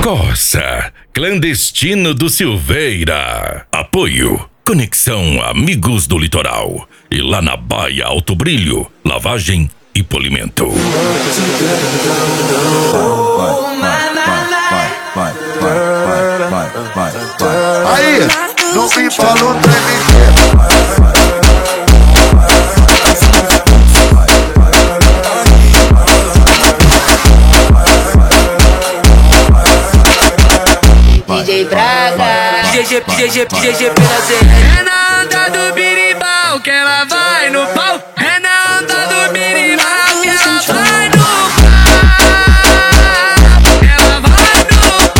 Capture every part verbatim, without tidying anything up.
Coça, clandestino do Silveira. Apoio, Conexão Amigos do Litoral. E lá na Baia Alto Brilho, lavagem e polimento. Aí, não me falou treme. D J Braga, D J, D J, D J pela Z. É na onda do birimbau que ela vai no pau. É na onda do birimbau que ela vai no pau. Ela vai no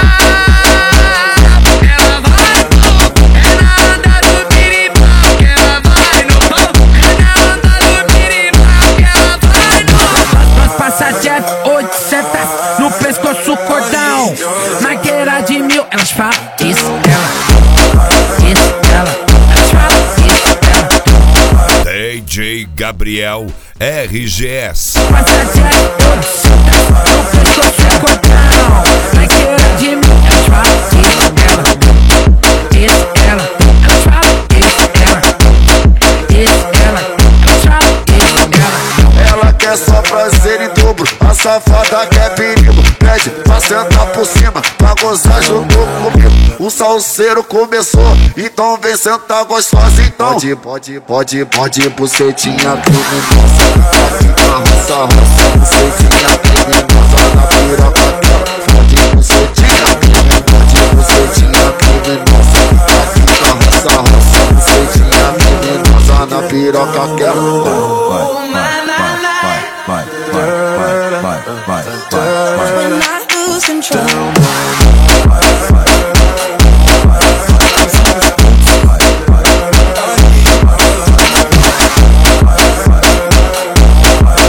pau. Ela vai no pau. É na onda do birimbau que ela vai no pau. É na onda do birimbau que ela vai no pau. Passa jet, oito setas no pescoço, cordão. Maqueira de mil, elas falam isso, ela, isso, ela, elas falam isso, ela. D J Gabriel R G S. Passa jet, oito setas no pescoço, cordão. Maqueira de mil, elas falam isso, ela, isso, ela, elas falam isso, ela, isso, ela, elas falam isso, ela. Ela quer só prazer em dobro, a safada quer perigo. Pede pra sentar por cima, pra gozar junto comigo. O salseiro começou, então vem sentar gostosa então. Pode, pode, pode, pode, bucetinha criminosa. Aqui na roça, roça, bucetinha criminosa. Na piroca dela, pode, bucetinha criminosa. Pode, bucetinha criminosa. Aqui na roça, roça, bucetinha criminosa. Na piroca dela. Vai, vai, vai, vai, vai, vai, vai, vai. When I lose control.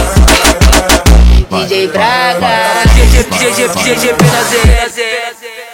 D J Braga, D J, D J, D J pela Z.